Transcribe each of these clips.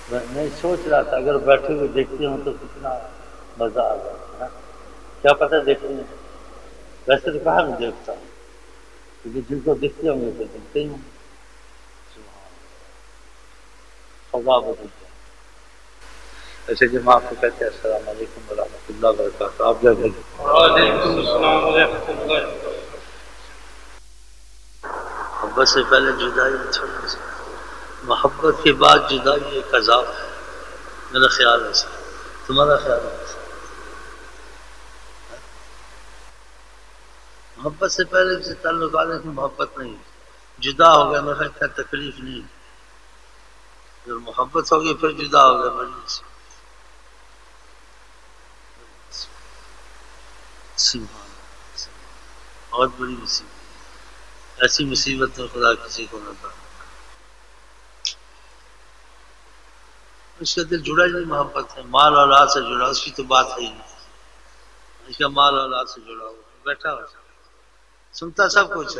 میں نہیں سوچ رہا تھا اگر بیٹھے ہوئے دیکھتے ہوں تو کتنا مزہ آ جاتا ہے، کیا پتہ دیکھتے ہیں، ویسے تو کہاں میں دیکھتا ہوں کیونکہ جن کو دکھتے ہوں گے تو دکھتے ہی ہوں گے۔ فضا بدل جائے۔ ایسے جب آپ کو کہتے ہیں السلام علیکم ورحمۃ اللہ وبرکاتہ، آپ کیا کہتے ہیں؟ وعلیکم السلام ورحمۃ اللہ۔ محبت سے پہلے جدائی تھوڑی سی، محبت کے بعد جدائی ایک عذاب ہے، میرا خیال ہے ایسا، تمہارا خیال ہے ایسا؟ محبت سے پہلے سے تعلق آنے کی محبت نہیں، جدا ہو گیا میرا خیال تکلیف نہیں، جب محبت ہوگی پھر جدا ہو گیا بڑی سبحان اللہ، بہت بڑی مصیبت، ایسی مصیبت تو خدا کسی کو نہ دے۔ اس کا دل جڑا ہی نہیں محبت ہے، مال اولاد سے جڑا، اس کی تو بات ہے ہی نہیں، اس کا مال اولاد سے جڑا ہوا بیٹھا ہوا سنتا سب کچھ ہے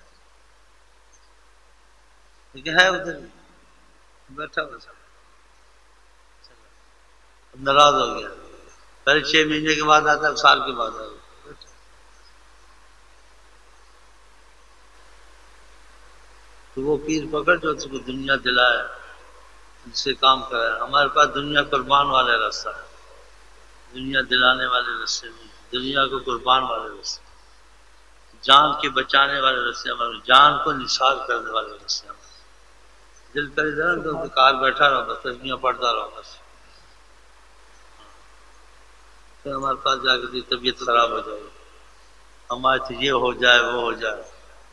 لیکن ہے ادھر بیٹھا ہوا سب، ناراض ہو گیا، پہلے 6 مہینے کے بعد آتا ہے، سال کے بعد آتا ہے۔ تو وہ پیر پکڑ جو اس کو دنیا دلائے، جس سے کام کرائے، ہمارے پاس دنیا قربان والے راستہ ہے، دنیا دلانے والے راستے نہیں، دنیا کو قربان والے راستے، جان کے بچانے والے راستے ہمارے، جان کو نثار کرنے والے راستے ہمارے۔ دل کر ادھر تو کار بیٹھا رہا بس، تسبیحاں پڑھتا رہا بس، پھر ہمارے پاس جا کے طبیعت خراب ہو جائے، ہمارے تو یہ ہو جائے وہ ہو جائے،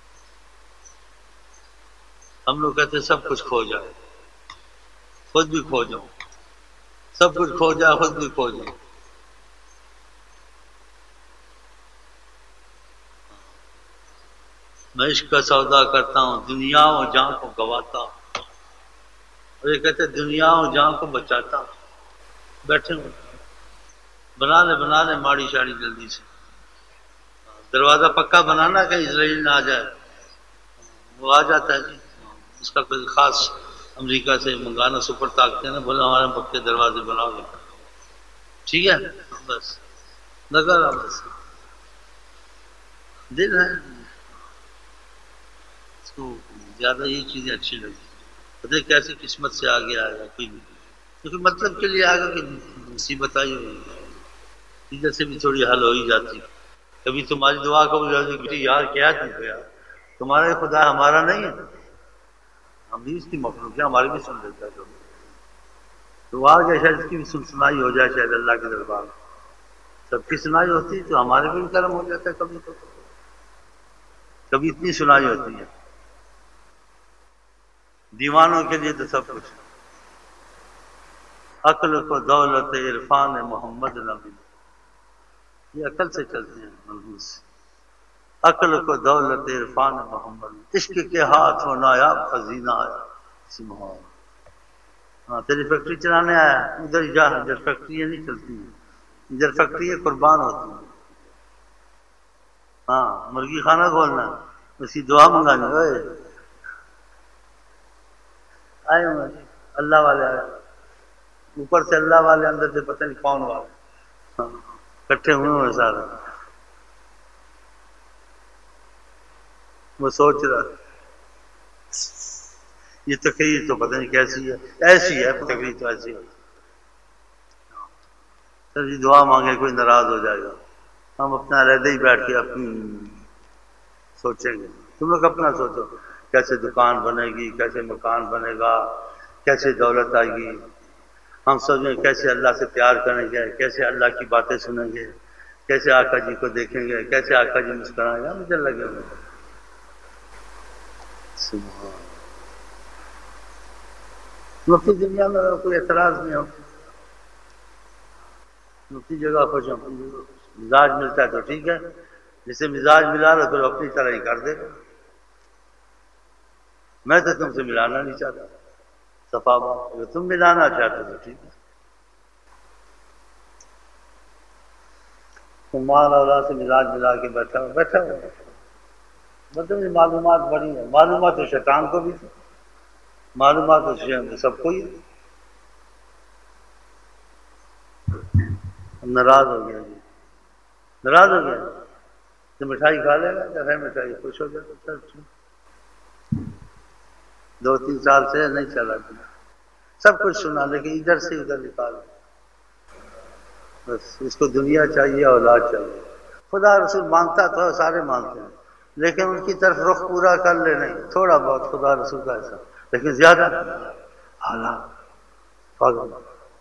ہم لوگ کہتے ہیں سب کچھ کھو جائے، خود بھی کھو جاؤں، سب کچھ کھو جائے خود بھی کھو جاؤں۔ میں عشق کا سودا کرتا ہوں، دنیا و جان کو گواتا ہوں، اور یہ کہتے ہیں دنیا و جان کو بچاتا ہوں۔ بیٹھے ہوں بنا لے ماڑی شاڑی جلدی سے، دروازہ پکا بنانا کہ اسرائیل نہ آ جائے، وہ آ جاتا ہے جی، اس کا کوئی خاص امریکہ سے منگانا سپر طاقتیں نا، بولے ہمارے پکے دروازے بناؤ گے، ٹھیک ہے بس لگا رہا بس، دل ہے اس کو زیادہ یہ چیزیں اچھی لگی، پتہ کیسی قسمت سے آگے آئے گا کوئی نہیں، کیونکہ مطلب کے لیے آئے گا کہ مصیبت آئی ہوئی ادھر سے بھی تھوڑی حل ہو ہی جاتی، کبھی تمہاری دعا قبول ہو جاتی کہ یار کیا تم کو یار، تمہارا خدا ہمارا نہیں ہے، ہم بھی اس کی مخلوق ہے، ہماری بھی سن لیتا ہے دعا کہ شاید اس کی بھی سنائی ہو جائے شاید اللہ کے دربار میں، سب کی سنائی ہوتی تو ہمارے بھی کرم ہو جاتا ہے، کبھی اتنی سنائی ہوتی ہے، دیوانوں کے لیے تو سب کچھ، عقل کو دولت عرفان محمد نبی، یہ عقل سے چلتے ہیں منحوس، عقل کو دولت عرفان محمد، عشق کے ہاتھ و نایاب خزینہ آیا سبحان۔ ہاں تیری فیکٹری چلانے آیا ادھر جا، ادھر فیکٹری نہیں چلتی، ادھر فیکٹری قربان ہوتی ہے، ہاں مرغی خانہ کھولنا، اس کی دعا منگانی، آئے اللہ والے آئے، اوپر سے اللہ والے اندر سے پتہ نہیں کون والے کٹھے ہوئے ہوئے سارے، وہ سوچ رہا یہ تقریر تو پتہ نہیں کیسی ہے، ایسی ہے تقریر تو ایسی ہے، سر جی دعا مانگے کوئی ناراض ہو جائے گا، ہم اپنا علیحدہ ہی بیٹھ کے اپنی سوچیں گے، تم لوگ اپنا سوچو کیسے دکان بنے گی، کیسے مکان بنے گا، کیسے دولت آئے گی، ہم سوچیں کیسے اللہ سے پیار کریں گے، کیسے اللہ کی باتیں سنیں گے، کیسے آقا جی کو دیکھیں گے، کیسے آقا جی مسکرائیں گے، مجھے لگے ہوئے سبحان۔ مفتی دنیا میں کوئی اعتراض نہیں ہو، مفتی جگہ خوش ہوں، مزاج ملتا ہے تو ٹھیک ہے، جسے مزاج ملا رہا تو اپنی طرح ہی کر دے گا، میں تو تم سے ملانا نہیں چاہتا، صفا بات، اگر تم ملانا چاہتے تو ٹھیک ہے، تو مال اولاد سے مزاج ملا کے بیٹھا ہوا مطلب معلومات بڑی ہیں، معلومات تو شیطان کو بھی تھی، معلومات تو سب کو ہی ہے، ناراض ہو گیا جی، ناراض ہو گیا تو مٹھائی کھا لے گا، جب ہے مٹھائی خوش ہو جائے گا، چل ٹھیک۔ 2-3 سال سے نہیں چلا گیا، سب کچھ سنا لیکن ادھر سے ادھر نکال، بس اس کو دنیا چاہیے، اولاد چاہیے۔ خدا رسول مانگتا تو سارے مانگتے ہیں، لیکن ان کی طرف رخ پورا کر لے، نہیں تھوڑا بہت خدا رسول کا ایسا، لیکن زیادہ حالات پاگل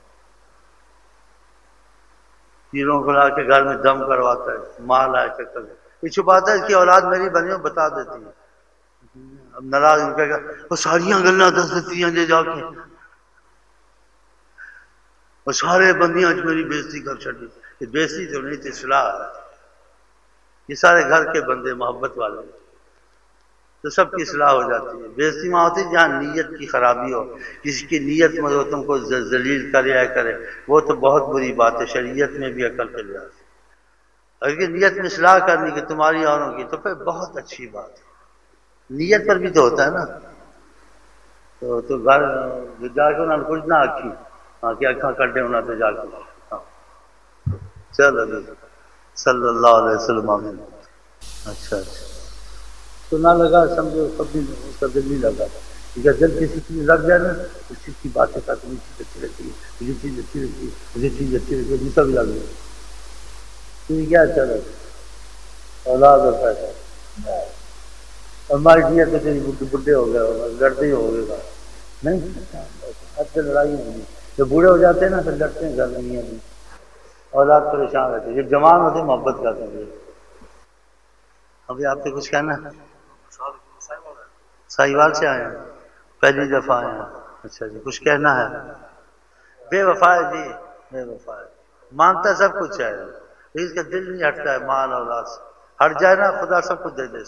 پیروں کو لا کے گھر میں دم کرواتا ہے، مال آئے چکر یہ چھپاتا ہے، اس کی اولاد میری بنی ہو بتا دیتی ہے۔ اب ناراض ان کہے گا وہ ساریاں گلاں دس دیتی ہیں جا کے، اور سارے بندیاں میری بےزتی کر چڑی، یہ بےزتی تو نہیں تھی، اصلاح ہے۔ یہ سارے گھر کے بندے محبت والے تو سب کی اصلاح ہو جاتی ہے۔ بےزتی وہاں ہوتی ہے جہاں نیت کی خرابی ہو، کسی کی نیت میں وہ تم کو ذلیل کرے یا کرے، وہ تو بہت بری بات ہے، شریعت میں بھی عقل کے لحاظ سے۔ اگر نیت میں اصلاح کرنی کہ تمہاری اوروں کی، تو پھر بہت اچھی بات ہے۔ نیت پر بھی تو ہوتا ہے نا، تو گھر جا کے انہوں نے کچھ نہ آکھی، ہاں کہ اکھاں کٹے انہوں نے جا کے، ہاں چلو جی صلی اللہ علیہ وسلم آمین۔ اچھا اچھا تو نہ لگا، سمجھو کبھی اس کا دل نہیں لگا، اگر دل کسی چیز لگ جائے نا، اس چیز کی باتیں کرتے ہیں، چیز اچھی لگتی ہے، مجھے چیز اچھی لگتی ہے، مجھے چیز اچھی لگتی ہے، دوسرا بھی لگ جائے تو کیا چلے اولاد اور پیسہ، ہماری نیت تو تیری بڈھے ہو گئے ہوگا، لڑتے ہی ہو گئے گا نہیں، اب سے لڑائی ہوگی، جب بوڑھے ہو جاتے ہیں نا پھر لڑتے ہیں گھر میں، اولاد پریشان رہتے ہیں، جب جوان ہوتے ہیں محبت کرتے ہیں۔ ابھی آپ سے کچھ کہنا ہے؟ ساہیوال سے آئے ہیں، پہلی دفعہ آئے ہیں، اچھا جی کچھ کہنا ہے؟ بے وفا ہے جی، بے وفا ہے، مانگتا سب کچھ ہے، اس کا دل نہیں ہٹتا ہے مال اولاد سے، ہٹ جائے نا خدا سب کچھ دے دے،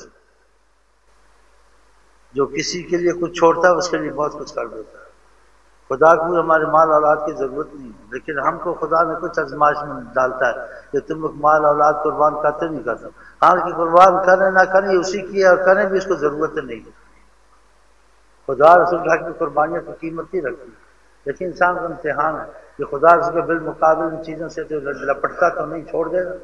جو کسی کے لیے کچھ چھوڑتا ہے اس کے لیے بہت کچھ کر دیتا ہے۔ خدا کو ہمارے مال اولاد کی ضرورت نہیں، لیکن ہم کو خدا نے کچھ آزمائش میں ڈالتا ہے کہ تم لوگ مال اولاد قربان کرتے نہیں کرتے، حال کی قربان کریں نہ کریں اسی کی ہے، اور کریں بھی اس کو ضرورت نہیں۔ خدا رسول کے حق میں قربانیاں کی قیمت نہیں رکھتی، لیکن انسان کا امتحان ہے کہ خدا رسول کے بالمقابل ان چیزوں سے تو لپٹتا تو نہیں، چھوڑ دے گا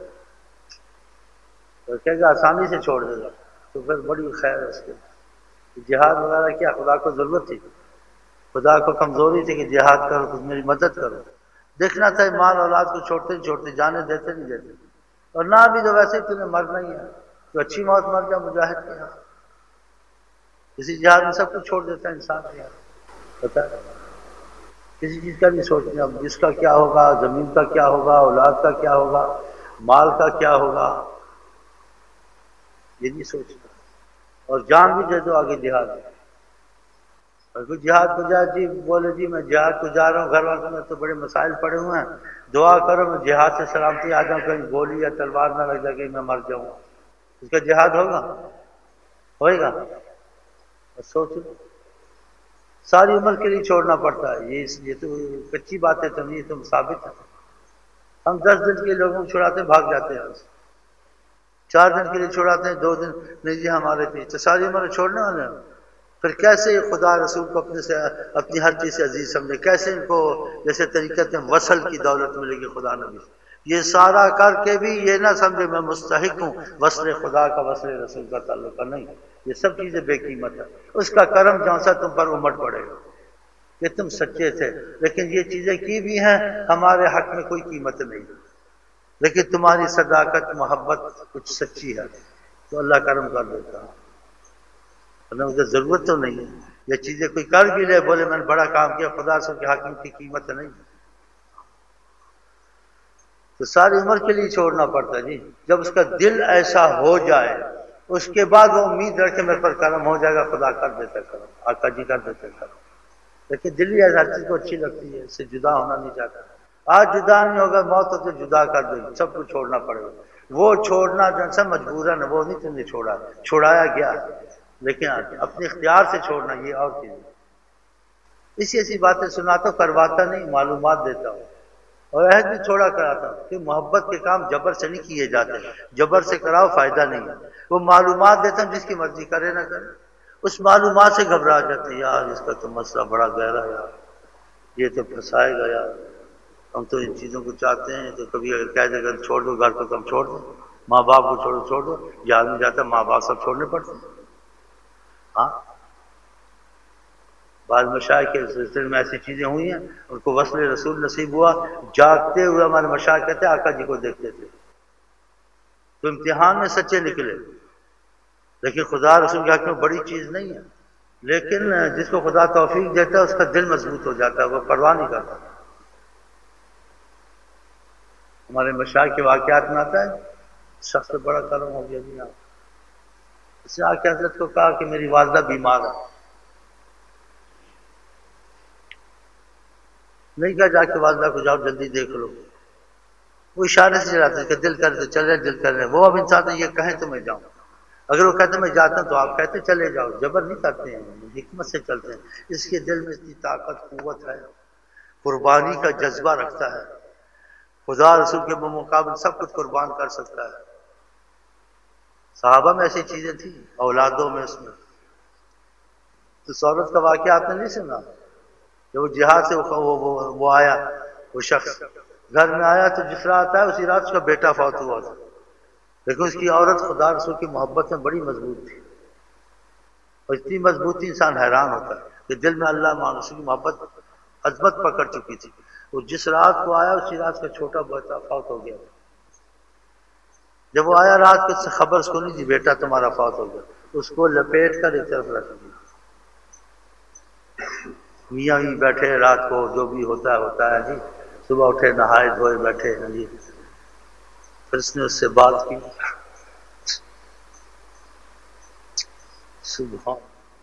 تو کہے گا آسانی سے چھوڑ دے گا، تو پھر بڑی خیر ہے اس کے۔ جہاد وغیرہ کیا خدا کو ضرورت تھی؟ خدا کو کمزوری تھی کہ جہاد کرو تو میری مدد کرو؟ دیکھنا تھا مال اولاد کو چھوڑتے نہیں چھوڑتے، جانے دیتے نہیں دیتے، اور نہ بھی تو ویسے ہی تمہیں مرنا ہی ہے تو اچھی موت مر جا مجاہد کے یہاں، کسی جہاد میں سب کچھ چھوڑ دیتا ہے انسان کے یہاں، پتہ ہے کسی چیز کا نہیں سوچنا، اب جس کا کیا ہوگا، زمین کا کیا ہوگا، اولاد کا کیا ہوگا، مال کا کیا ہوگا، یہ نہیں سوچنا، اور جان بھی دے دو آگے جہاد ہے۔ اور کوئی جہاد کو جائے جی بولے جی میں جہاد کو جا رہا ہوں، گھر والوں میں تو بڑے مسائل پڑے ہوئے ہیں، دعا کرو میں جہاد سے سلامتی آ جاؤں، کہیں گولی یا تلوار نہ لگ جائے کہ میں مر جاؤں، اس کا جہاد ہوگا؟ ہوئے گا؟ سوچو، ساری عمر کے لیے چھوڑنا پڑتا ہے، یہ تو کچی باتیں تو نہیں، تم ثابت ہے۔ ہم 10 دن کے لوگوں کو چھڑاتے بھاگ جاتے ہیں، 4 دن کے لیے چھڑاتے ہیں، 2 دن نہیں جی ہمارے پیچھے، تو ساری عمر چھوڑنے والے ہیں، پھر کیسے خدا رسول کو اپنی ہر چیز سے عزیز سمجھے، کیسے ان کو جیسے طریقت میں وصل کی دولت ملے گی خدا نبی، یہ سارا کر کے بھی یہ نہ سمجھے میں مستحق ہوں وصل خدا کا، وصل رسول کا تعلق نہیں، یہ سب چیزیں بے قیمت ہے، اس کا کرم جون سا تم پر امٹ پڑے گا کہ تم سچے تھے، لیکن یہ چیزیں کی بھی ہیں ہمارے حق میں کوئی قیمت نہیں، لیکن تمہاری صداقت محبت کچھ سچی ہے تو اللہ کرم کر دیتا ہے، ورنہ مجھے ضرورت تو نہیں ہے، یہ چیزیں کوئی کر بھی لے بولے میں نے بڑا کام کیا، خدا سے کے حق کی قیمت نہیں، تو ساری عمر کے لیے چھوڑنا پڑتا ہے جی، جب اس کا دل ایسا ہو جائے اس کے بعد وہ امید رکھے میرے پر کرم ہو جائے گا، خدا کر دیتا کرم، آقا جی کر دیتے کرم، لیکن دل ہی ہر چیز کو اچھی لگتی ہے، اس سے جدا ہونا نہیں چاہتا، آج جدا نہیں ہوگا موت تو جدا کر دے گی، سب کچھ چھوڑنا پڑے گا، وہ چھوڑنا جو سا مجبوراً وہ نہیں تم نے چھوڑا، چھوڑایا گیا، لیکن اپنے اختیار سے چھوڑنا یہ اور چیز ہے۔ ایسی ایسی باتیں سناتا ہوں، کرواتا نہیں، معلومات دیتا ہوں، اور عہد بھی چھوڑا کراتا ہوں کہ محبت کے کام جبر سے نہیں کیے جاتے، جبر سے کراؤ فائدہ نہیں ہے، وہ معلومات دیتا ہوں جس کی مرضی کرے نہ کرے، اس معلومات سے گھبرا جاتے ہیں، یار اس کا تو مسئلہ بڑا گہرا، یار یہ تو پھنسائے گا، یار ہم تو ان چیزوں کو چاہتے ہیں، تو کبھی اگر کہہ دے اگر چھوڑ دو گھر کو، کم چھوڑ دو، ماں باپ کو چھوڑ دو، جہاد میں جاتا ہے ماں باپ سب چھوڑنے پڑتے ہیں۔ ہاں بعض مشائخ کے سلسلے میں ایسی چیزیں ہوئی ہیں، ان کو وصل رسول نصیب ہوا، جاگتے ہوئے ہمارے مشائخ کہتے ہیں آقا جی کو دیکھتے تھے، تو امتحان میں سچے نکلے، لیکن خدا رسول کے حق میں بڑی چیز نہیں ہے، لیکن جس کو خدا توفیق دیتا ہے اس کا دل مضبوط ہو جاتا ہے، وہ پرواہ نہیں کرتا۔ ہمارے مشائخ کے واقعات میں آتا ہے شخص سے بڑا کرم ہو گیا جی، اس نے آ کے حضرت کو کہا کہ میری والدہ بیمار ہے، نہیں کہا جا کے والدہ کو جاؤ جلدی دیکھ لو، وہ اشارے سے چلاتے کہ دل کر دے چلے، دل کر رہے، وہ اب انسان یہ کہیں تو میں جاؤں، اگر وہ کہتے میں جاتا ہوں تو آپ کہتے چلے جاؤ، جبر نہیں کرتے ہیں، حکمت سے چلتے ہیں، اس کے دل میں اتنی طاقت قوت ہے، قربانی کا جذبہ رکھتا ہے، خدا رسول کے بمقابل سب کچھ قربان کر سکتا ہے۔ صحابہ میں ایسی چیزیں تھیں، اولادوں میں، اس میں تو عورت کا واقعہ آپ نے نہیں سنا کہ وہ جہاد سے وہ آیا، وہ شخص گھر میں آیا تو جس رات آیا اسی رات اس کا بیٹا فوت ہوا تھا، لیکن اس کی عورت خدا رسول کی محبت میں بڑی مضبوط تھی، اور اتنی مضبوطی انسان حیران ہوتا ہے کہ دل میں اللہ رسول کی محبت عظمت پکڑ چکی تھی، وہ جس رات کو آیا اسی رات کا چھوٹا بیٹا فوت ہو گیا، جب وہ آیا رات کو خبر اس کو نہیں دی بیٹا تمہارا فوت ہو گیا، اس کو لپیٹ کر ایک طرف رکھ دیا، میاں بھی بیٹھے رات کو جو بھی ہوتا ہے جی، صبح اٹھے نہائے دھوئے بیٹھے ہیں جی، پھر اس نے اس سے بات کی، سبحان،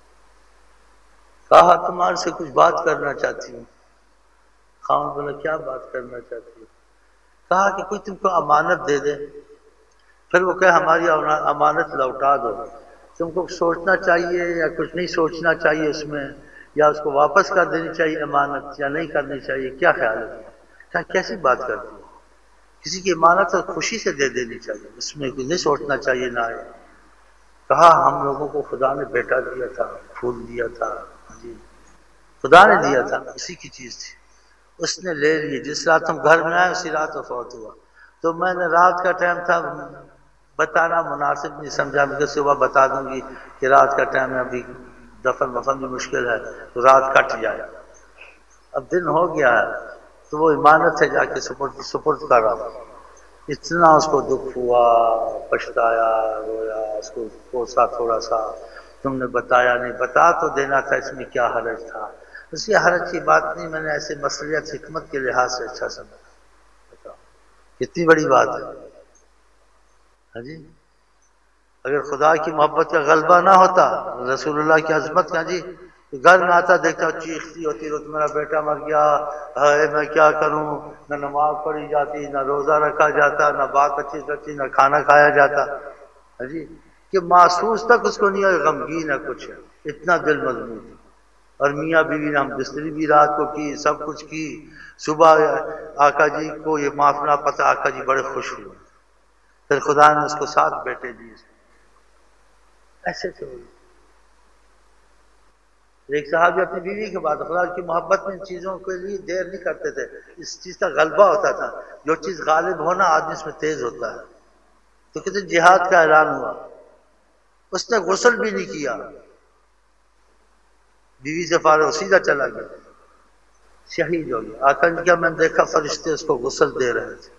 کہا تمہارے سے کچھ بات کرنا چاہتی ہوں، خاون بولا کیا بات کرنا چاہتی ہوں، کہا کہ کوئی تم کو امانت دے دے، پھر وہ کہے ہماری امانت لوٹا دو، تم کو سوچنا چاہیے یا کچھ نہیں سوچنا چاہیے اس میں، یا اس کو واپس کر دینی چاہیے امانت یا نہیں کرنی چاہیے، کیا خیال ہے؟ کہا کیسی بات کرتی ہو، کسی کی امانت تو خوشی سے دے دینی چاہیے، اس میں نہیں سوچنا چاہیے نہ آئے۔ کہا ہم لوگوں کو خدا نے بیٹا دیا تھا، پھول دیا تھا جی، خدا نے دیا تھا، اسی کی چیز تھی، اس نے لے لی، جس رات ہم گھر میں آئے اسی رات وہ فوت ہوا، تو میں نے رات کا ٹائم تھا بتانا مناسب نہیں سمجھا، مجھے صبح بتا دوں گی کہ رات کا ٹائم ہے، ابھی دفن وفن بھی مشکل ہے تو رات کٹ جائے، اب دن ہو گیا ہے، تو وہ امانت سے جا کے سپرد کر رہا، اتنا اس کو دکھ ہوا، پچھتایا، رویا، اس کو کوسا تھوڑا سا، تم نے بتایا نہیں، بتا تو دینا تھا، اس میں کیا حرج تھا، اس کی حرج کی بات نہیں، میں نے ایسے مصلحت حکمت کے لحاظ سے اچھا سمجھا، بتاؤ کتنی بڑی بات ہے ہاں جی، اگر خدا کی محبت کا غلبہ نہ ہوتا، رسول اللہ کی عظمت کا جی، گھر میں آتا دیکھتا چیختی ہوتی تو میرا بیٹا مر گیا، ہائے میں کیا کروں، نہ نماز پڑھی جاتی، نہ روزہ رکھا جاتا، نہ بات اچھی سچی، نہ کھانا کھایا جاتا ہاں جی، کہ محسوس تک اس کو نہیں ہے، غمگین ہے کچھ ہے، اتنا دل مضبوط، اور میاں بیوی نے ہم بستری بھی رات کو کی، سب کچھ کی، صبح آقا جی کو یہ معافنا پتا، آقا جی بڑے خوش ہوئے، پھر خدا نے اس کو 7 بیٹے دیے، ایسے تھے ایک صحابی اپنی بیوی کے بعد خدا کی محبت میں ان چیزوں کے لیے دیر نہیں کرتے تھے، اس چیز کا غلبہ ہوتا تھا، جو چیز غالب ہونا آدمی اس میں تیز ہوتا ہے، تو کہتے جہاد کا اعلان ہوا، اس نے غسل بھی نہیں کیا، بیوی سے فارغ سیدھا چلا گیا، شہید ہو گیا، آقا جی کیا میں نے دیکھا فرشتے اس کو غسل دے رہے تھے،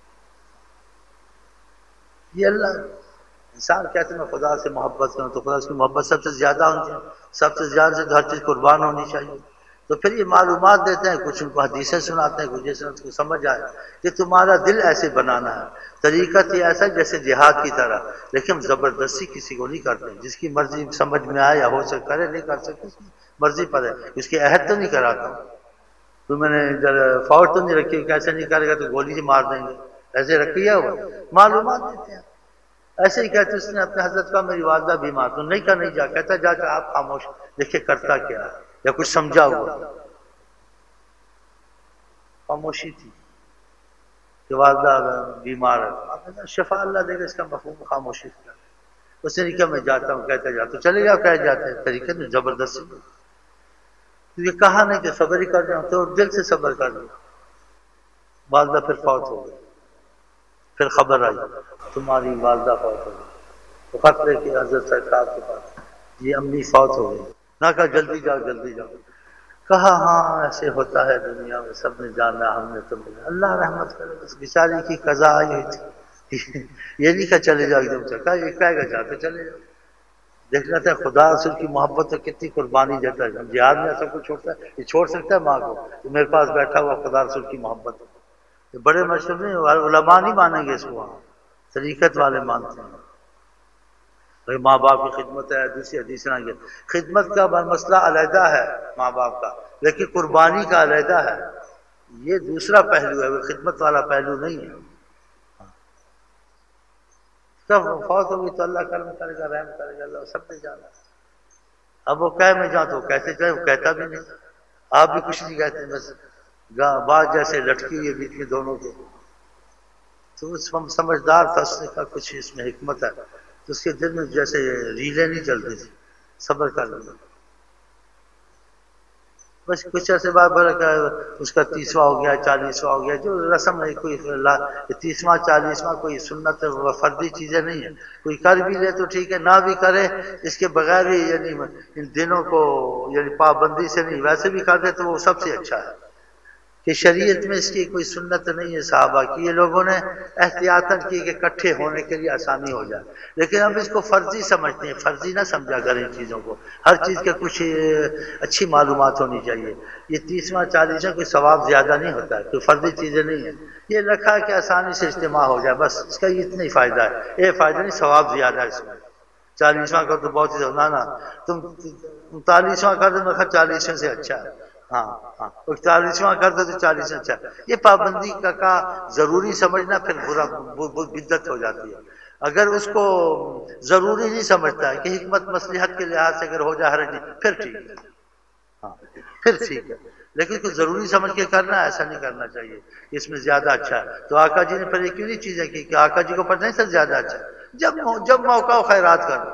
یہ اللہ انسان کہتے ہیں میں خدا سے محبت کروں، تو خدا کی محبت سب سے زیادہ ہونی چاہیے، سب سے زیادہ سے ہر چیز قربان ہونی چاہیے، تو پھر یہ معلومات دیتے ہیں، کچھ ان کو حدیثیں سناتے ہیں، کچھ جیسے ان کو سمجھ آئے کہ تمہارا دل ایسے بنانا ہے، طریقہ یہ ایسا جیسے جہاد کی طرح، لیکن ہم زبردستی کسی کو نہیں کرتے، جس کی مرضی سمجھ میں آئے یا ہو سکے کرے، نہیں کر سکتے اس کی مرضی پر ہے، اس کی عہد تو نہیں کراتا، تو میں نے فوج تو نہیں رکھی، کیسے نہیں کرے گا تو گولی سے مار دیں گے، ایسے رکھی ہے وہ معلومات دیتے ہیں، ایسے ہی کہتے اس نے اپنے حضرت کا میری والدہ بیمار، تو نہیں کہا نہیں جا، کہتا جا کر آپ خاموش دیکھے کرتا کیا ہے، یا کچھ سمجھا ہوا، خاموشی تھی کہ والدہ بیمار ہے، شفا اللہ دے گا، اس کا مفہوم خاموشی تھا، اس نے نہیں کہا میں جاتا ہوں، کہتا جاتا چلے جاؤ، کہہ جاتے ہیں طریقے میں زبردستی، تو یہ کہا نہیں کہ صبر ہی کر جاؤں، تو دل سے صبر کر لیا، والدہ پھر فوت ہو گئی، پھر خبر آئی تمہاری والدہ فوت ہو گئی، تو خط لے کے حضرت سرکار کے پاس، یہ امی فوت ہو گئی، نہ کہا جلدی جاؤ جلدی جاؤ، کہا ہاں ایسے ہوتا ہے دنیا میں، سب نے جانا ہم نے تو ملا، اللہ رحمت کرے، بس بیچاری کی قضا آئی ہوئی تھی یہ نہیں کہ چلے جاؤ ایک دم سے، کہا یہ کہے گا جاتے چلے جاؤ، دیکھنا تھا خدا رسول کی محبت ہے کتنی قربانی دیتا ہے، جہاد میں سب کچھ چھوڑتا ہے، یہ چھوڑ سکتا ہے ماں کو؟ تو میرے پاس بیٹھا ہوا خدا رسول کی محبت ہے، یہ بڑے مشہور نہیں، علماء نہیں مانیں گے اس کو، وہاں طریقت والے مانتے ہیں، بھائی ماں باپ کی خدمت ہے، دوسری حدیث نہ گیا، خدمت کا مسئلہ علیحدہ ہے ماں باپ کا، لیکن قربانی کا علیحدہ ہے، یہ دوسرا پہلو ہے، وہ خدمت والا پہلو نہیں ہے، جب فوت ہوگی تو اللہ کرم کرے گا، رحم کرے گا، اللہ سب نے جانا، اب وہ کہے میں جاؤں تو کیسے کہے، وہ کہتا بھی نہیں، آپ بھی کچھ نہیں کہتے، بس بات جیسے لٹکی ہوئی ہے بیچ میں دونوں کے، تو اس سمجھدار تھا، اس نے کہا کچھ اس میں حکمت ہے، تو اس کے دل میں جیسے ریلیں نہیں چلتی تھی، صبر کر لوں، بس کچھ عرصے بعد بڑا کہ اس کا 30واں ہو گیا، 40واں ہو گیا، جو رسم ہے کوئی 30واں 40واں کوئی سنت فردی چیزیں نہیں ہے، کوئی کر بھی لے تو ٹھیک ہے، نہ بھی کرے اس کے بغیر ہی، یعنی ان دنوں کو یعنی پابندی سے نہیں، ویسے بھی کر دے تو وہ سب سے اچھا ہے، کہ شریعت میں اس کی کوئی سنت نہیں ہے صحابہ کی، یہ لوگوں نے احتیاطاً کی کہ اکٹھے ہونے کے لیے آسانی ہو جائے، لیکن اب اس کو فرضی سمجھتے ہیں، فرضی نہ سمجھا کریں ان چیزوں کو، ہر چیز کے کچھ اچھی معلومات ہونی چاہیے، یہ 30واں 40واں کوئی ثواب زیادہ نہیں ہوتا ہے، کوئی فرضی چیزیں نہیں ہیں، یہ رکھا کہ آسانی سے اجتماع ہو جائے، بس اس کا اتنا ہی فائدہ ہے، یہ فائدہ نہیں، ثواب زیادہ ہے اس میں، 40واں کا تو بہت ہی نہ تم 39واں کر دو، میں 40ویں سے اچھا ہے، ہاں ہاں 41واں کر دو تو 40 سے اچھا، یہ پابندی کا ضروری سمجھنا پھر برا بدعت ہو جاتی ہے، اگر اس کو ضروری نہیں سمجھتا ہے کہ حکمت مصلحت کے لحاظ سے اگر ہو جائے حرج نہیں، پھر ٹھیک ہے، ہاں پھر ٹھیک ہے، لیکن کوئی ضروری سمجھ کے کرنا ایسا نہیں کرنا چاہیے، اس میں زیادہ اچھا ہے، تو آقا جی نے پھر یہ کیوں نہیں چیزیں کی کہ آقا جی کو پتہ نہیں سر زیادہ اچھا ہے، جب موقع ہو خیرات کرو،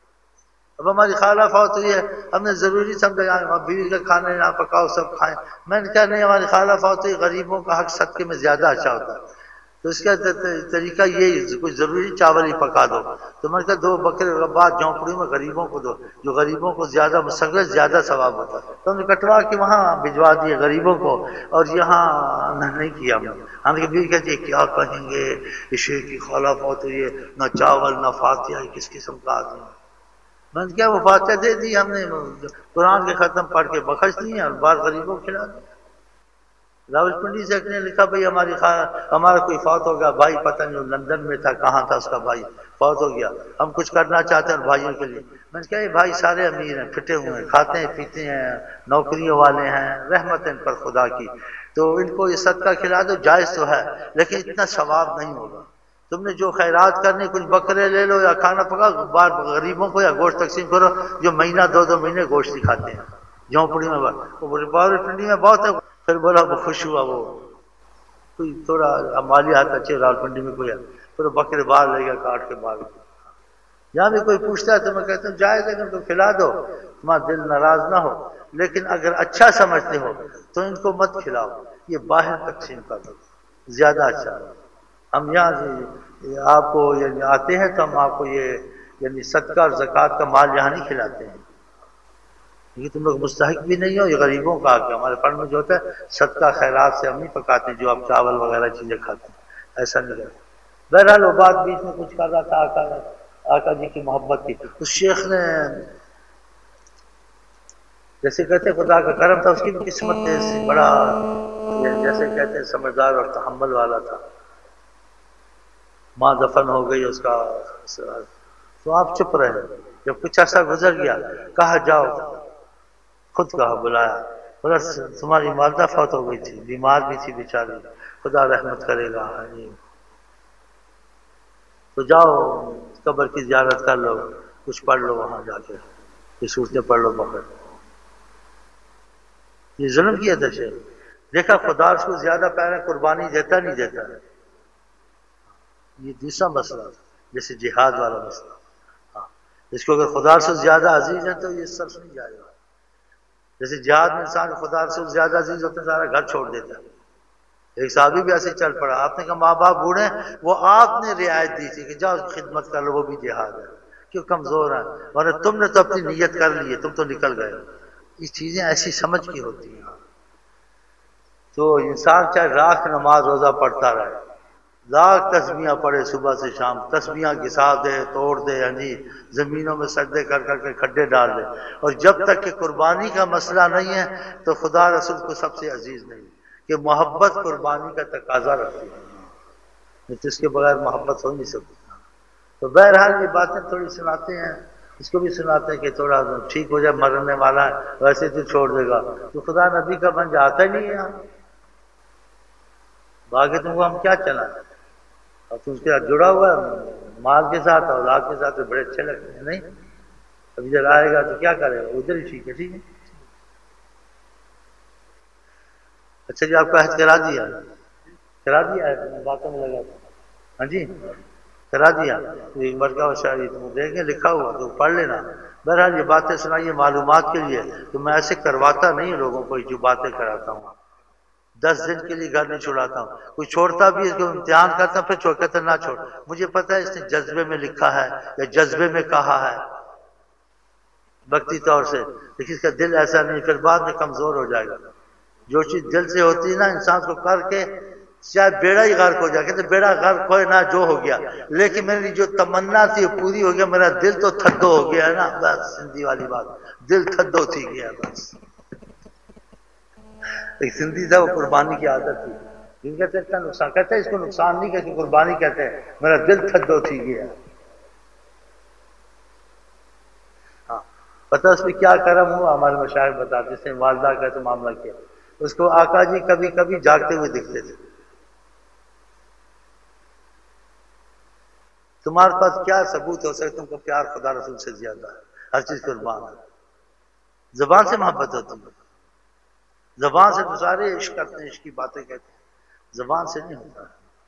اب ہماری خالہ فوت ہوئی ہے، ہم نے ضروری سمجھا بیوی کا کھانا نہ پکاؤ سب کھائیں، میں نے کہا نہیں ہماری خالہ فوت ہوئی، غریبوں کا حق صدقے میں زیادہ اچھا ہوتا ہے، تو اس کا طریقہ یہی، کوئی ضروری چاول ہی پکا دو، تو میں نے کہا 2 بکرے بعد جھونپڑی میں غریبوں کو دو، جو غریبوں کو زیادہ مسغلت زیادہ ثواب ہوتا ہے، تو ہم نے کٹوا کے وہاں بھجوا دیے غریبوں کو، اور یہاں نہیں کیا ہم نے بیوی کہتی ہے کیا کہیں گے، اس شیخ کی خالہ فوت ہوئی ہے، نہ چاول نہ فاتحہ، کس قسم کا آدمی، میں نے کیا وہ فاتحہ دے دی، ہم نے قرآن کے ختم پڑھ کے بخش دیے اور بار غریبوں کو کھلا دیا، راول پنڈی سے نے لکھا بھائی ہمارا کوئی فوت ہو گیا بھائی، پتہ نہیں لندن میں تھا کہاں تھا، اس کا بھائی فوت ہو گیا، ہم کچھ کرنا چاہتے ہیں بھائیوں کے لیے، میں نے کہا یہ بھائی سارے امیر ہیں، پھٹے ہوئے ہیں، کھاتے ہیں پیتے ہیں، نوکریوں والے ہیں، رحمت ان پر خدا کی، تو ان کو یہ صدقہ کھلا دو، جائز تو ہے لیکن اتنا ثواب نہیں ہوگا، تم نے جو خیرات کرنے کچھ بکرے لے لو یا کھانا پکا بار غریبوں کو یا گوشت تقسیم کرو، جو مہینہ 2 مہینے گوشت ہی کھاتے ہیں جھونپڑی میں، راولپنڈی میں بہت ہے، پھر بولا وہ خوش ہوا، وہ کوئی تھوڑا مالی ہاتھ اچھے راولپنڈی میں کوئی ہے، پھر بکرے باہر لے گیا کاٹ کے باہر، یہاں بھی کوئی پوچھتا ہے تو میں کہتا ہوں جائز ہے، اگر تو کھلا دو تمہارا دل ناراض نہ ہو، لیکن اگر اچھا سمجھتے ہو تو ان کو مت کھلاؤ، یہ باہر تقسیم کر دو، زیادہ اچھا ہے، ہم یہاں آپ کو یعنی آتے ہیں تو ہم آپ کو یہ یعنی صدقہ اور زکوٰۃ کا مال یہاں نہیں کھلاتے ہیں، کیونکہ تم لوگ مستحق بھی نہیں ہو، یہ غریبوں کا حق ہے، ہمارے فنڈ میں جو ہوتا ہے صدقہ خیرات سے ہم نہیں پکاتے جو آپ چاول وغیرہ چیزیں کھاتے ہیں، ایسا نہیں کرتے، بہرحال وہ بات بیچ میں کچھ کر رہا تھا آقا جی کی محبت کی، اس شیخ نے جیسے کہتے ہیں خدا کا کرم تھا، اس کی بھی قسمت بڑا جیسے کہتے ہیں سمجھدار اور تحمل والا تھا، ماں دفن ہو گئی اس کا، تو آپ چپ رہے، جب کچھ عرصہ گزر گیا کہا جاؤ، خود کہا بلایا، بولا تمہاری والدہ فوت ہو گئی تھی، بیمار بھی تھی بیچاری، خدا رحمت کرے گا، تو جاؤ قبر کی زیارت کر لو، کچھ پڑھ لو وہاں جا کے، یہ صورتیں پڑھ لو بغیر، یہ ظلم کیا تھا شیخ، دیکھا خدا اس کو زیادہ پیارا قربانی دیتا نہیں دیتا، یہ دوسرا مسئلہ جیسے جہاد والا مسئلہ، ہاں اس کو اگر خدا سے زیادہ عزیز ہے تو یہ سب نہیں جائے گا، جیسے جہاد میں انسان خدا سے زیادہ عزیز ہوتا ہے سارا گھر چھوڑ دیتا ہے، ایک صحابی بھی ایسے چل پڑا، آپ نے کہا ماں باپ بوڑھے ہیں، وہ آپ نے رعایت دی تھی کہ جاؤ خدمت کر لو، وہ بھی جہاد ہے، کیوں کمزور ہیں، ورنہ تم نے تو اپنی نیت کر لی ہے، تم تو نکل گئے۔ یہ چیزیں ایسی سمجھ کی ہوتی ہیں۔ تو انسان چاہے لاکھ نماز روزہ پڑھتا رہے، لاکھ تسبیحاں پڑھے صبح سے شام، تسبیحاں گھسا دے، توڑ دے، زمینوں میں سجدے کر کر کے کھڈے ڈال دے، اور جب تک کہ قربانی کا مسئلہ نہیں ہے تو خدا رسول کو سب سے عزیز نہیں، کہ محبت قربانی کا تقاضا رکھتی ہے، جس کے بغیر محبت ہو نہیں سکتی۔ تو بہرحال یہ باتیں تھوڑی سناتے ہیں، اس کو بھی سناتے ہیں کہ تھوڑا ٹھیک ہو جائے، مرنے والا ہے ویسے تو چھوڑ دے گا، تو خدا نبی کا بن جاتا ہی نہیں ہے یہاں، باقی تم کو ہم کیا چلائیں، اور تم کے ساتھ جڑا ہوا ہے مال کے ساتھ، اولاد کے ساتھ، تو بڑے اچھے لگتے ہیں، نہیں ابھی جب آئے گا تو کیا کرے گا، ادھر ہی ٹھیک ہے، ٹھیک ہے۔ اچھا جی، آپ کا حج کرا دیا ہے میں باتوں میں لگا تھا، ہاں جی کرا دیا، عمر کا شاعری تم دیکھیں لکھا ہوا تو پڑھ لینا۔ بہرحال یہ باتیں سنائیے معلومات کے لیے، تو میں ایسے کرواتا نہیں لوگوں کو جو باتیں کراتا ہوں، 10 دن کے لیے گھر نہیں چھوڑاتا ہوں، کوئی چھوڑتا بھی اس کو امتحان کرتا ہوں، پھر چھوڑ کہتا نہ چھوڑ، مجھے پتا ہے اس نے جذبے میں لکھا ہے یا جذبے میں کہا ہے وقتی طور سے، لیکن اس کا دل ایسا نہیں، پھر بعد میں کمزور ہو جائے گا۔ جو چیز دل سے ہوتی ہے نا، انسان کو کر کے چاہے بیڑا ہی غرق ہو جائے، کہتے بیڑا غرق ہوئے نہ جو ہو گیا، لیکن میری جو تمنا تھی وہ پوری ہو گیا، میرا دل تو تھدو ہو گیا ہے نا، بس سندھی والی بات، دل تھدو تھی گیا بس۔ ایک سندھی تھا، وہ قربانی کی عادت تھی، جن کہتے ہیں اتنا نقصان، کہتے ہیں اس کو نقصان نہیں کہتے، قربانی کہتے ہیں، میرا دل تھدو تھی گیا۔ ہاں پتہ اس میں کیا کرم ہوا، ہمارے مشاہد بتاتے تھے، والدہ کا تو معاملہ کیا، اس کو آقا جی کبھی کبھی جاگتے ہوئے دکھتے تھے۔ تمہارے پاس کیا ثبوت ہو سکتا تم کو پیار خدا رسول سے زیادہ ہے، ہر چیز قربان ہے، زبان سے محبت ہوتی ہے، زبان سے تو سارے عشق کرتے ہیں، عشق کی باتیں کہتے ہیں، زبان سے نہیں ہوتا۔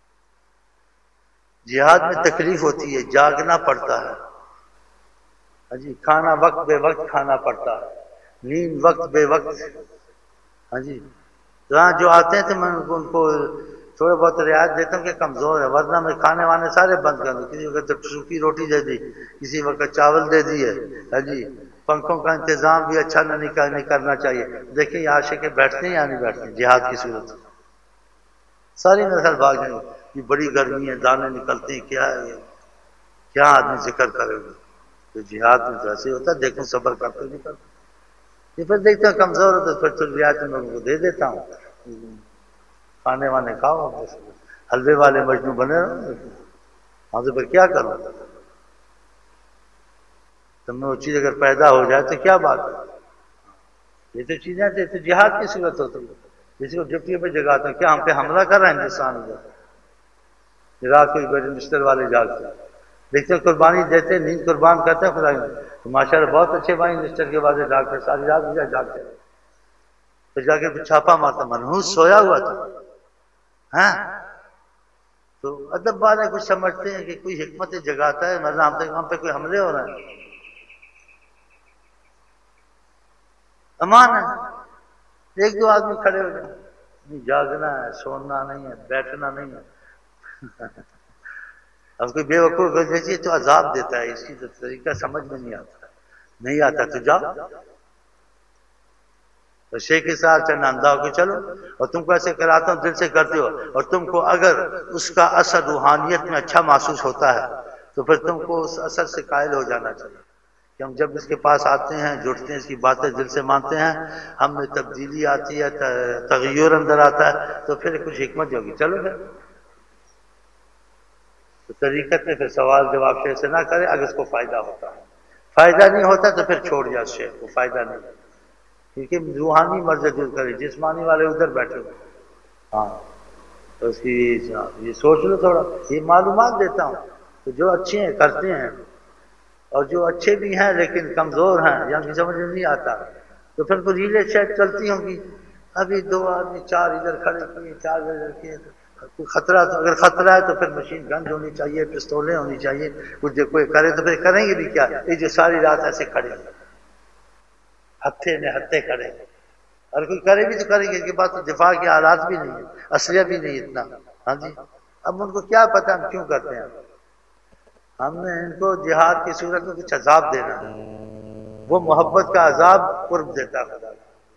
جہاد میں تکلیف ہوتی ہے، جاگنا پڑتا ہے، ہاں جی کھانا وقت بے وقت کھانا پڑتا ہے، نیند وقت بے وقت، ہاں جی یہاں جو آتے ہیں تو میں ان کو تھوڑے بہت رعایت دیتا ہوں کہ کمزور ہے، ورنہ میں کھانے وانے سارے بند کر دوں، کسی وقت سوکھی روٹی دے دی، کسی وقت چاول دے دیے، ہاں جی پنکھوں کا انتظام بھی اچھا نہیں کرنا چاہیے۔ دیکھیں یہ عاشق بیٹھتے ہیں یا نہیں بیٹھتے ہیں جہاد کی صورت، ساری نسل بھاگ جائیں گے، یہ بڑی گرمی ہے، دانے نکلتے ہیں، کیا ہے یہ، کیا آدمی ذکر کرے گا، تو جہاد میں تو ایسے ہوتا ہے، دیکھو صبر کرتے نہیں کرتے، یہ پھر دیکھتا ہوں کمزور ہو تو پھر رعایت لوگوں کو دے دیتا ہوں، کھانے وانے کھاؤ، حلوے والے مجنوں بنے رہو، ہاں تو پھر کیا کروں، تم میں وہ چیز اگر پیدا ہو جائے تو کیا بات ہے، یہ تو چیزیں تھے تو جہاد کی صورت ہوتی ہے، کسی کو ڈپٹی پہ جگاتے ہیں، کیا ہم پہ حملہ کر رہا ہے ہندوستان میں، رات کو بسٹر والے جاگتے ہیں، دیکھتے قربانی دیتے، نیند قربان کرتے ہیں خدا، تو ماشاءاللہ بہت اچھے بھائی مسٹر کے بعد ڈاکٹر ساری رات بھی جاگتے ہیں، پھر جا کے چھاپا مارتا، منحوس سویا ہوا تھا، ہاں تو ادب والے کچھ سمجھتے ہیں کہ کوئی حکمت جگاتا ہے، مطلب ہم پہ کوئی حملے ہو رہے ہیں، امان ہے، ایک دو آدمی کھڑے ہو جائیں، نہیں جاگنا ہے، سونا نہیں ہے، بیٹھنا نہیں ہے، اب کوئی بے وقوف دیکھیے تو عذاب دیتا ہے، اس کی طریقہ سمجھ میں نہیں آتا تو جاؤ، تو شیخ کے ساتھ چند اندھا ہو کے چلو، اور تم کو ایسے کراتا ہوں دل سے کرتے ہو، اور تم کو اگر اس کا اثر روحانیت میں اچھا محسوس ہوتا ہے تو پھر تم کو اس اثر سے قائل ہو جانا چاہیے، کہ ہم جب اس کے پاس آتے ہیں، جڑتے ہیں، اس کی باتیں دل سے مانتے ہیں، ہم میں تبدیلی آتی ہے، تغیر اندر آتا ہے، تو پھر کچھ حکمت ہوگی، چلو پھر تو طریقت میں پھر سوال جواب شیخ سے نہ کرے اگر اس کو فائدہ ہوتا ہے، فائدہ نہیں ہوتا تو پھر چھوڑ جا شیخ کو، فائدہ نہیں، کیونکہ روحانی مرض دور کرے، جسمانی والے ادھر بیٹھے ہوئے، ہاں تو اس کی یہ سوچ لو تھوڑا، یہ معلومات دیتا ہوں، تو جو اچھے ہیں کرتے ہیں، اور جو اچھے بھی ہیں لیکن کمزور ہیں یا ان کی سمجھ میں نہیں آتا، تو پھر تو ریلے شاید چلتی ہوں گی، ابھی 2 آدمی 4 ادھر کھڑے کیے، 4 ادھر کیے، کوئی خطرہ، تو اگر خطرہ ہے تو پھر مشین گن ہونی چاہیے، پستولیں ہونی چاہیے، کچھ کوئی کرے تو پھر کریں گے بھی کیا، یہ جو ساری رات ایسے کھڑے ہتھے نے ہتھے کھڑے، اور کوئی کرے بھی تو کریں گے، ان کے پاس تو دفاع کے آلات بھی نہیں ہے، اسلحہ بھی نہیں اتنا. ہاں جی، اب ان کو کیا پتہ ہم کیوں کرتے ہیں. ہم نے ان کو جہاد کی صورت میں کچھ عذاب دینا ہے، وہ محبت کا عذاب قرب دیتا ہے خدا.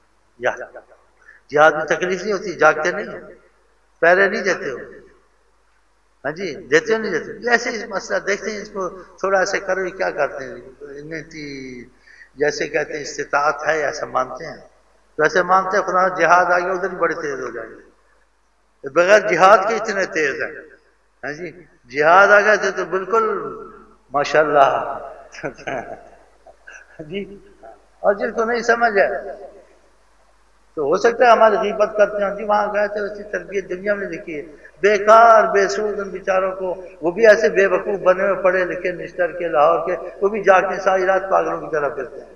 جہاد میں تکلیف نہیں ہوتی، جاگتے نہیں ہو، پہرے نہیں دیتے ہو. ہاں جی، دیتے ہو نہیں دیتے. ایسے ہی مسئلہ دیکھتے ہیں، اس کو تھوڑا ایسے کرو، کیا کرتے ہیں انہیں جیسے کہتے ہیں استطاعت ہے ایسا مانتے ہیں، تو ایسے مانتے ہیں خدا جہاد آ گیا ادھر ہی بڑے تیز ہو جائیں گے. بغیر جہاد کے اتنے تیز ہیں. ہاں جی، جہاد آ گیا تو بالکل ماشاء اللہ. جی، اور جن کو نہیں سمجھ ہے تو ہو سکتا ہے ہماری غیبت کرتے ہیں. جی وہاں گئے تھے، ویسی تربیت دنیا میں دیکھی ہے، بیکار بے سود ان بیچاروں کو، وہ بھی ایسے بے وقوف بنے ہوئے پڑھے لکھے نشتر کے لاہور کے، وہ بھی جا کے ساری رات پاگلوں کی طرح پھرتے ہیں.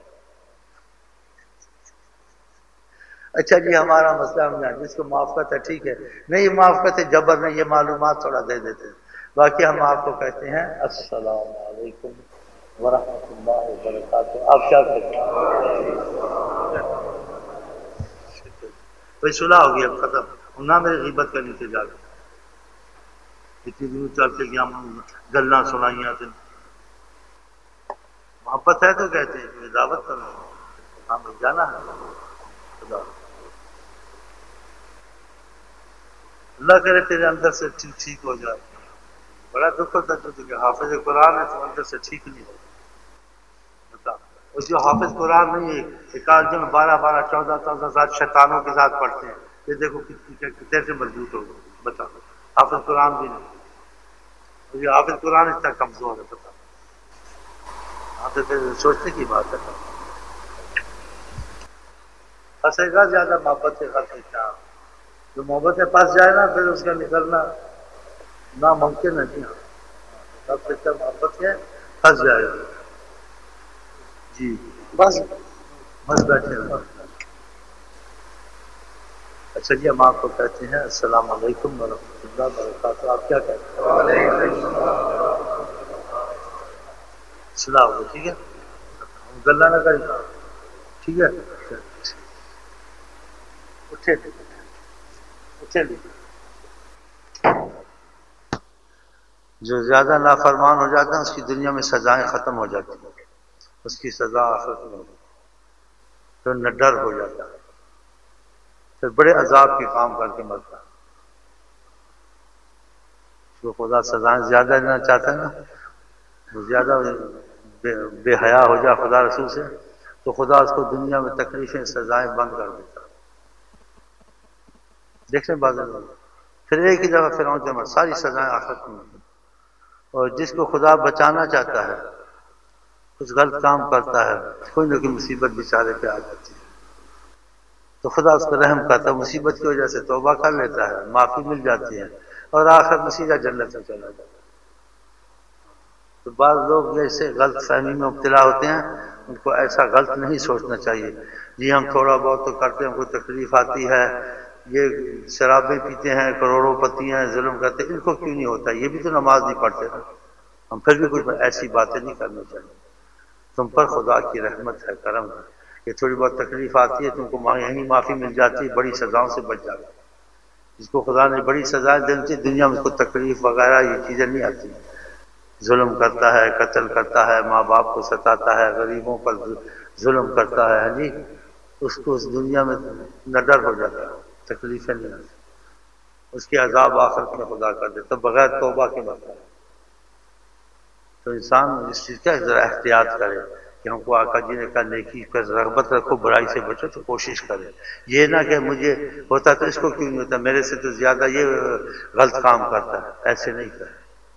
اچھا جی، ہمارا مسئلہ ہم جائیں، جس کو موافقت ہے ٹھیک ہے، نہیں موافقت ہے جبر نہیں، یہ معلومات تھوڑا دے دیتے ہیں. باقی ہم آپ کو کہتے ہیں السلام علیکم ورحمۃ اللہ وبرکاتہ. آپ کیا کہتے ہیں؟ بھائی صلح ہوگی، اب ختم، نہ میری غیبت کرنی تھی جا کے. اتنی دور چل کے گیا گلنا سنائیاں تھے. محبت ہے تو کہتے ہیں کہ دعوت کرنا. ہاں بھائی جانا ہے. خدا اللہ کرے تیرے اندر سے ٹھیک ہو جائے. بڑا دکھ ہوتا ہے کہ حافظ قرآن ہے تو اندر سے ٹھیک نہیں ہوتا. اور جو حافظ قرآن نہیں ہے، ایک آدھ جو 12 14 سال شیطانوں کے ساتھ پڑھتے ہیں، یہ دیکھو کیسے مضبوط ہو گئے. بتا حافظ قرآن بھی نہیں، اور یہ حافظ قرآن اتنا کمزور ہے. بتا ہاں تو پھر سوچنے کی بات ہے. پھنسے گا زیادہ محبت سے خط کیا، جو محبت میں پھنس جائے نا پھر اس کا نکلنا ناممکن ہے. جی ہاں، سب سے محبت ہے پھنس جائے گا. جی بس بس بیٹھے رہو. اچھا جی، ہم آپ کو کہتے ہیں السلام علیکم ورحمۃ اللہ وبرکاتہ. آپ کیا کہتے ہیں؟ السلام علیکم. ٹھیک ہے، گلا نہ کریں. ٹھیک ہے، اٹھے اٹھے. جو زیادہ نافرمان ہو جاتا ہے اس کی دنیا میں سزائیں ختم ہو جاتی ہیں، اس کی سزا آخرت میں ہوتی ہے. تو نہ ڈر ہو جاتا ہے، پھر بڑے عذاب کے کام کر کے مرتا ہے. جو خدا سزائیں زیادہ دینا چاہتا ہے نا، وہ زیادہ بے حیا ہو جائے خدا رسول سے، تو خدا اس کو دنیا میں تکلیفیں سزائیں بند کر دیتا. دیکھیں بازار پھر ایک ہی دفعہ فرعون سے مر ساری سزائیں آخرت میں. اور جس کو خدا بچانا چاہتا ہے، کچھ غلط کام کرتا ہے، کوئی نہ کوئی مصیبت بیچارے پہ آ جاتی ہے، تو خدا اس پر رحم کرتا ہے، مصیبت کی وجہ سے توبہ کر لیتا ہے، معافی مل جاتی ہے، اور آخر میں سیدھا جنت میں چلا جاتا ہے. تو بعض لوگ ایسے غلط فہمی میں مبتلا ہوتے ہیں، ان کو ایسا غلط نہیں سوچنا چاہیے. جی ہم تھوڑا بہت تو کرتے ہیں، کوئی تکلیف آتی ہے، یہ شرابیں پیتے ہیں، کروڑوں پتی ہیں، ظلم کرتے ہیں، ان کو کیوں نہیں ہوتا؟ یہ بھی تو نماز نہیں پڑھتے. ہم پھر بھی کچھ ایسی باتیں نہیں کرنی چاہیے. تم پر خدا کی رحمت ہے، کرم ہے، کہ تھوڑی بہت تکلیف آتی ہے تم کو یہیں معافی مل جاتی ہے، بڑی سزاؤں سے بچ جاتا ہے. جس کو خدا نے بڑی سزائیں دینی، دنیا میں کوئی تکلیف وغیرہ یہ چیزیں نہیں آتی. ظلم کرتا ہے، قتل کرتا ہے، ماں باپ کو ستاتا ہے، غریبوں پر ظلم کرتا ہے، جی اس کو اس دنیا میں نہ ڈر ہو جاتا ہے، تکلیفیں نہیں آتی. اس کے عذاب آخرت میں خدا کر دیتا بغیر توبہ کے بات. تو انسان اس چیز کا ذرا احتیاط کرے کہ ہم کو آقا جی نے کہا نیکی پر رغبت رکھو، برائی سے بچو، تو کوشش کرے. یہ نہ کہ مجھے ہوتا تو اس کو کیوں نہیں ہوتا، میرے سے تو زیادہ یہ غلط کام کرتا ہے، ایسے نہیں کرے.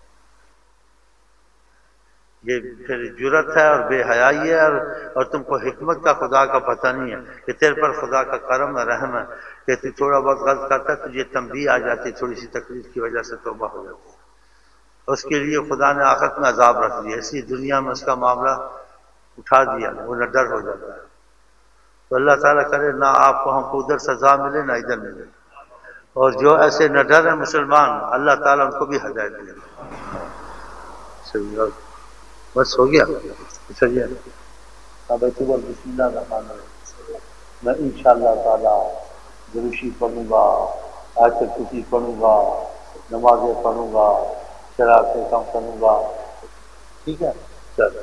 یہ پھر جرت ہے اور بے حیائی ہے، اور تم کو حکمت کا خدا کا پتہ نہیں ہے کہ تیرے پر خدا کا کرم ہے، رحم ہے، کہ تو تھوڑا بہت غلط کرتا ہے تجھے تنبیہ آ جاتی، تھوڑی سی تکلیف کی وجہ سے توبہ ہو جاتی. اس کے لیے خدا نے آخرت میں عذاب رکھ دیا، اسی دنیا میں اس کا معاملہ اٹھا دیا، وہ نہ ڈر ہو جاتا ہے. تو اللہ تعالیٰ کرے نہ آپ کو ہم کو ادھر سزا ملے نہ ادھر ملے. اور جو ایسے نہ ڈر ہیں مسلمان، اللہ تعالیٰ ان کو بھی ہدایت دے. بس ہو گیا. اچھا جی، بسم اللہ الرحمن الرحیم. میں انشاءاللہ تعالی دروشی پڑھوں گا، آیت کرسی پڑھوں گا، نمازیں پڑھوں گا، شراب سے کم کروں گا، ٹھیک ہے؟ چلو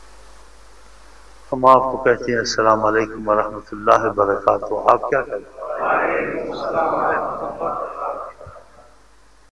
ہم آپ کو کہتے ہیں السلام علیکم ورحمۃ اللہ وبرکاتہ. آپ کیا کہتے ہیں؟